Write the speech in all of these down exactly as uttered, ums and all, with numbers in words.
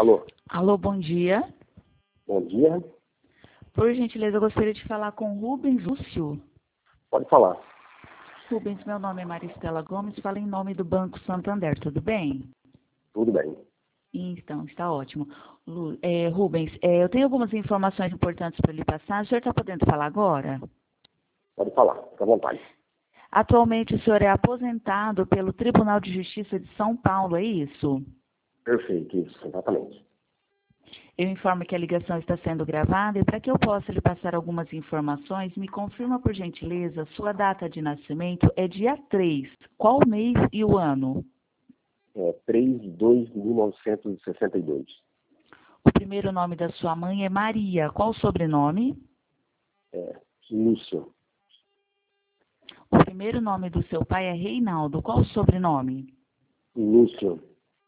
Alô, Alô, bom dia. bom dia. Por gentileza, eu gostaria de falar com Rubens Lúcio. Pode falar. Rubens, meu nome é Maristela Gomes, falo em nome do Banco Santander, tudo bem? Tudo bem. Então, está ótimo. Lu, é, Rubens, é, eu tenho algumas informações importantes para lhe passar. O senhor está podendo falar agora? Pode falar, fica à vontade. Atualmente, o senhor é aposentado pelo Tribunal de Justiça de São Paulo, é isso? Perfeito, isso, exatamente. Eu informo que a ligação está sendo gravada e para que eu possa lhe passar algumas informações, me confirma, por gentileza, sua data de nascimento é dia três. Qual o mês e o ano? É três de dois de mil novecentos e sessenta e dois. O primeiro nome da sua mãe é Maria. Qual o sobrenome? É, Lúcio. O primeiro nome do seu pai é Reinaldo. Qual o sobrenome? Lúcio.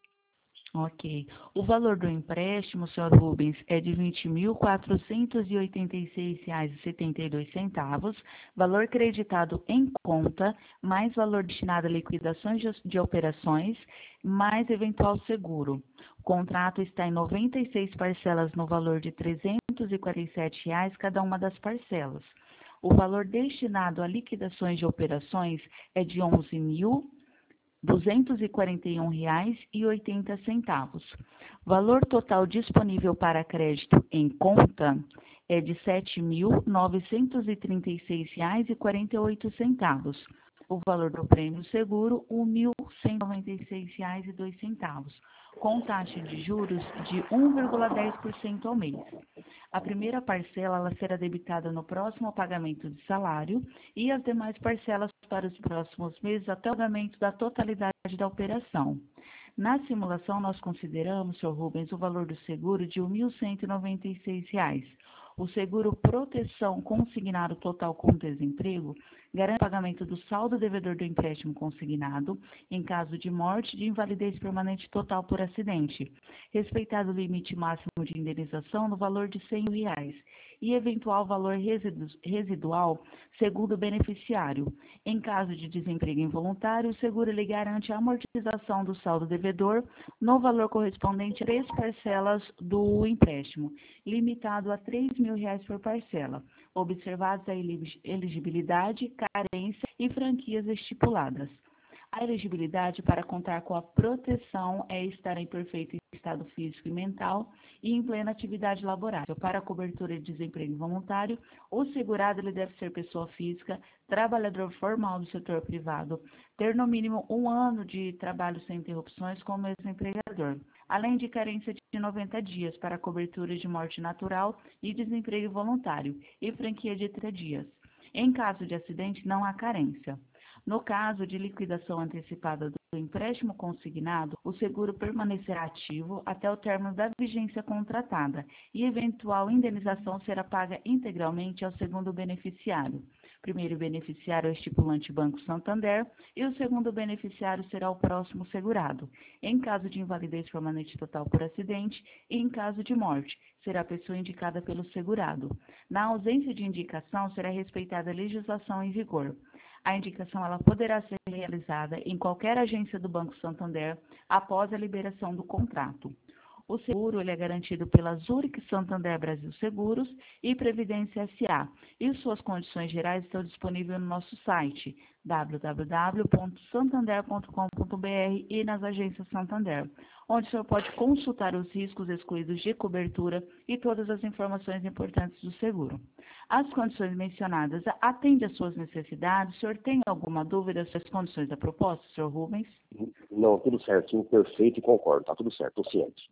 Ok. O valor do empréstimo, senhor Rubens, é de vinte mil quatrocentos e oitenta e seis reais e setenta e dois centavos, valor creditado em conta, mais valor destinado a liquidações de, de operações, mais eventual seguro. O contrato está em noventa e seis parcelas no valor de trezentos e quarenta e sete reais cada uma das parcelas. O valor destinado a liquidações de operações é de onze mil duzentos e quarenta e um reais e oitenta centavos. Valor total disponível para crédito em conta é de sete mil novecentos e trinta e seis reais e quarenta e oito centavos. O valor do prêmio seguro, um mil cento e noventa e seis reais e dois centavos, com taxa de juros de um vírgula dez por cento ao mês. A primeira parcela ela será debitada no próximo pagamento de salário e as demais parcelas para os próximos meses até o pagamento da totalidade da operação. Na simulação, nós consideramos, senhor Rubens, o valor do seguro de mil cento e noventa e seis reais. O seguro proteção consignado total com desemprego garante o pagamento do saldo devedor do empréstimo consignado em caso de morte de invalidez permanente total por acidente, respeitado o limite máximo de indenização no valor de cem mil reais e eventual valor residu residual segundo o beneficiário. Em caso de desemprego involuntário, o seguro lhe garante a amortização do saldo devedor no valor correspondente a três parcelas do empréstimo, limitado a três mil reais por parcela, observados a elegibilidade, carência e franquias estipuladas. A elegibilidade para contar com a proteção é estar em perfeito estado físico e mental e em plena atividade laborável. Para a cobertura de desemprego voluntário, o segurado ele deve ser pessoa física, trabalhador formal do setor privado, ter no mínimo um ano de trabalho sem interrupções com o mesmo empregador, além de carência de noventa dias para a cobertura de morte natural e desemprego voluntário e franquia de trinta dias. Em caso de acidente, não há carência. No caso de liquidação antecipada do empréstimo consignado, o seguro permanecerá ativo até o término da vigência contratada e eventual indenização será paga integralmente ao segundo beneficiário. O primeiro beneficiário é o estipulante Banco Santander e o segundo beneficiário será o próximo segurado. Em caso de invalidez permanente total por acidente e em caso de morte, será a pessoa indicada pelo segurado. Na ausência de indicação, será respeitada a legislação em vigor. A indicação ela poderá ser realizada em qualquer agência do Banco Santander após a liberação do contrato. O seguro ele é garantido pela Zurich Santander Brasil Seguros e Previdência S A e suas condições gerais estão disponíveis no nosso site w w w ponto santander ponto com ponto b r e nas agências Santander, onde o senhor pode consultar os riscos excluídos de cobertura e todas as informações importantes do seguro. As condições mencionadas atendem às suas necessidades? O senhor tem alguma dúvida sobre as condições da proposta, senhor Rubens? Não, tudo certinho, perfeito e concordo, tá tudo certo, estou ciente.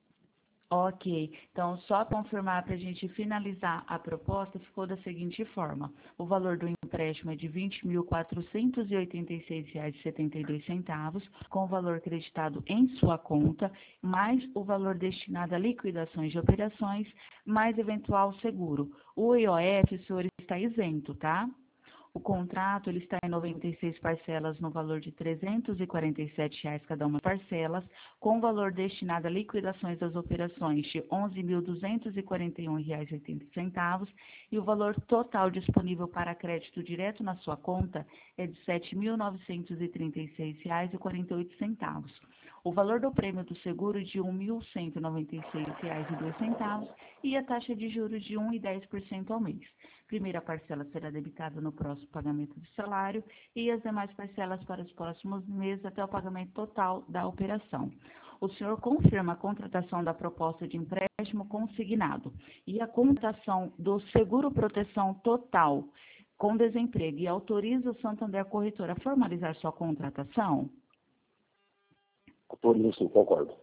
Ok, então só confirmar para a gente finalizar a proposta, ficou da seguinte forma: o valor do empréstimo é de vinte mil quatrocentos e oitenta e seis reais e setenta e dois centavos, com o valor creditado em sua conta, mais o valor destinado a liquidações de operações, mais eventual seguro. O I O F, o senhor está isento, tá? O contrato ele está em noventa e seis parcelas no valor de trezentos e quarenta e sete reais cada uma parcelas, com valor destinado a liquidações das operações de onze mil duzentos e quarenta e um reais e oitenta centavos e o valor total disponível para crédito direto na sua conta é de sete mil novecentos e trinta e seis reais e quarenta e oito centavos. O valor do prêmio do seguro de um mil cento e noventa e seis reais e dois centavos e a taxa de juros de um vírgula dez por cento ao mês. Primeira parcela será debitada no próximo pagamento do salário e as demais parcelas para os próximos meses até o pagamento total da operação. O senhor confirma a contratação da proposta de empréstimo consignado e a contratação do seguro proteção total com desemprego e autoriza o Santander Corretora a formalizar sua contratação? Autorizo sim, concordo.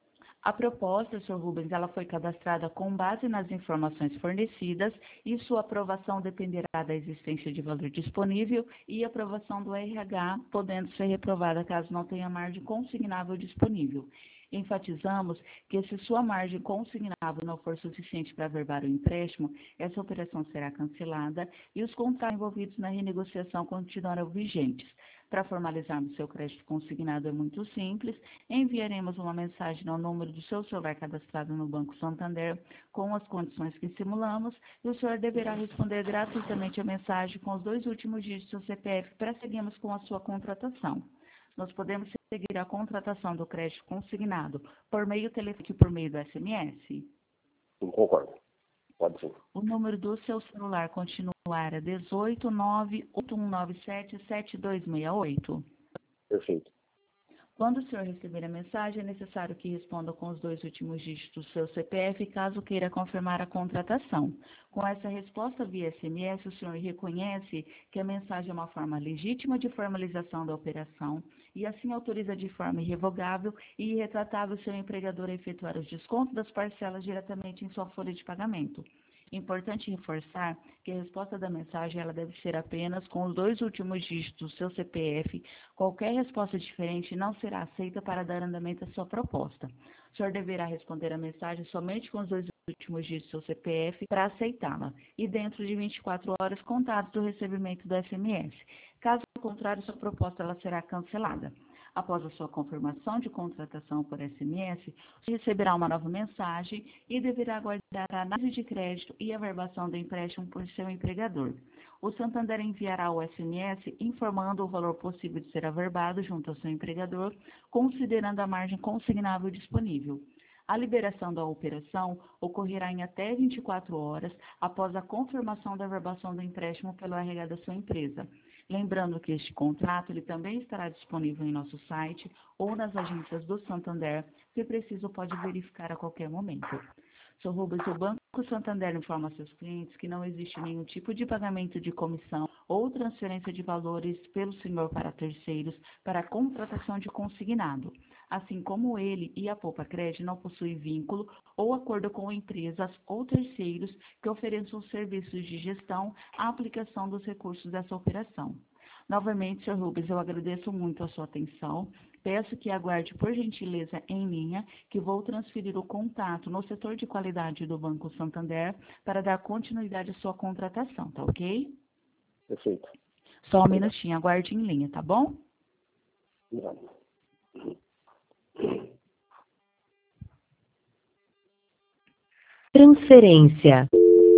A proposta, senhor Rubens, ela foi cadastrada com base nas informações fornecidas e sua aprovação dependerá da existência de valor disponível e aprovação do R H, podendo ser reprovada caso não tenha margem consignável disponível. Enfatizamos que se sua margem consignável não for suficiente para averbar o empréstimo, essa operação será cancelada e os contratos envolvidos na renegociação continuarão vigentes. Para formalizarmos seu crédito consignado é muito simples, enviaremos uma mensagem ao número do seu celular cadastrado no Banco Santander com as condições que simulamos e o senhor deverá responder gratuitamente a mensagem com os dois últimos dígitos do C P F para seguirmos com a sua contratação. Nós podemos seguir a contratação do crédito consignado por meio telefônico e por meio do S M S? Sim, concordo. Pode sim. O número do seu celular continuará dezoito, nove, oito um nove sete, sete dois seis oito. Perfeito. Quando o senhor receber a mensagem, é necessário que responda com os dois últimos dígitos do seu C P F, caso queira confirmar a contratação. Com essa resposta via S M S, o senhor reconhece que a mensagem é uma forma legítima de formalização da operação e assim autoriza de forma irrevogável e irretratável o seu empregador a efetuar os descontos das parcelas diretamente em sua folha de pagamento. Importante reforçar que a resposta da mensagem ela deve ser apenas com os dois últimos dígitos do seu C P F. Qualquer resposta diferente não será aceita para dar andamento à sua proposta. O senhor deverá responder a mensagem somente com os dois últimos dígitos do seu C P F para aceitá-la e dentro de vinte e quatro horas contados do recebimento do S M S. Caso contrário, sua proposta ela será cancelada. Após a sua confirmação de contratação por S M S, você receberá uma nova mensagem e deverá aguardar a análise de crédito e a averbação do empréstimo por seu empregador. O Santander enviará o S M S informando o valor possível de ser averbado junto ao seu empregador, considerando a margem consignável disponível. A liberação da operação ocorrerá em até vinte e quatro horas após a confirmação da averbação do empréstimo pelo R H da sua empresa. Lembrando que este contrato ele também estará disponível em nosso site ou nas agências do Santander, se preciso pode verificar a qualquer momento. senhor Rubens, o Banco Santander informa a seus clientes que não existe nenhum tipo de pagamento de comissão ou transferência de valores pelo senhor para terceiros para a contratação de consignado. Assim como ele e a Poupa Cred não possuem vínculo ou acordo com empresas ou terceiros que ofereçam serviços de gestão à aplicação dos recursos dessa operação. Novamente, senhor Rubens, eu agradeço muito a sua atenção. Peço que aguarde, por gentileza, em linha, que vou transferir o contato no setor de qualidade do Banco Santander para dar continuidade à sua contratação, tá ok? Perfeito. Só um minutinho, aguarde em linha, tá bom? Obrigado. Transferência.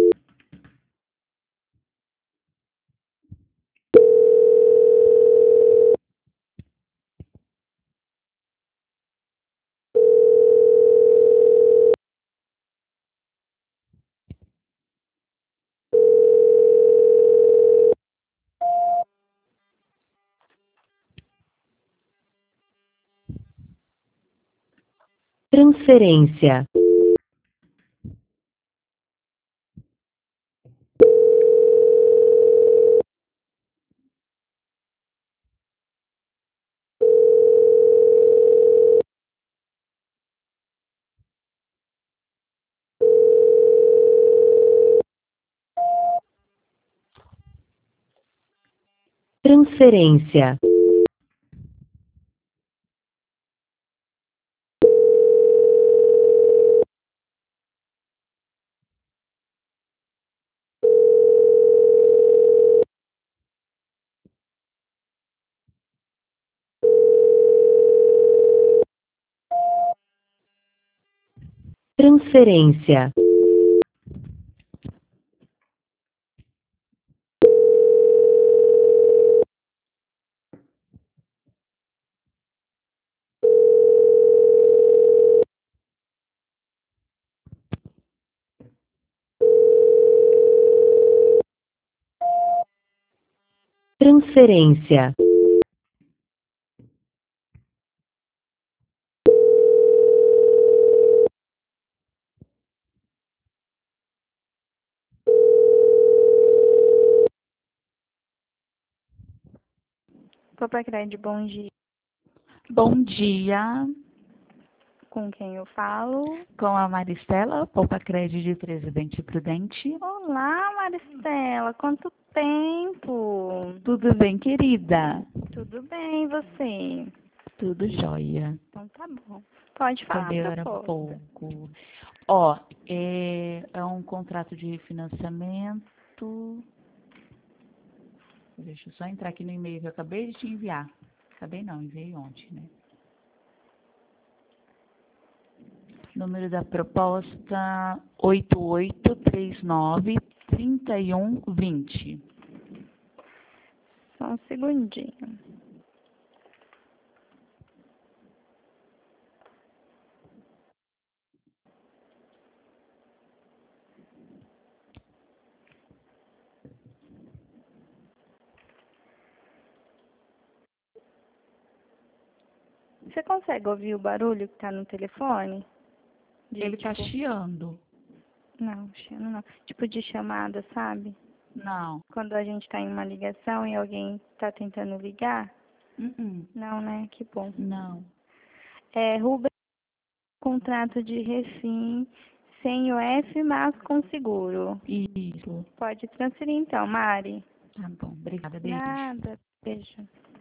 Transferência. Transferência. Transferência. Transferência. Popacred, bom dia. Bom dia, Com quem eu falo? com a Maristela, Poupa Crédito de Presidente Prudente. Olá, Maristela, quanto tempo? Tudo bem, querida? Tudo bem, e você? Tudo jóia. Então tá bom. Pode falar, Melhora proposta. pouco. Ó, é, é um contrato de refinanciamento. Deixa eu só entrar aqui no e-mail que eu acabei de te enviar. Acabei não, enviei ontem, né? Número da proposta oito oito três nove, três um dois zero. Só um segundinho. Você consegue ouvir o barulho que tá no telefone? De, Ele tá tipo, chiando. Não, chiando não. Tipo de chamada, sabe? Não. Quando a gente tá em uma ligação e alguém tá tentando ligar? Uh-uh. Não, né? Que bom. Não. É, Rubem, contrato de refim sem o F, mas com seguro. Isso. Pode transferir então, Mari. Tá bom. Obrigada, beijo. Nada. Beijo.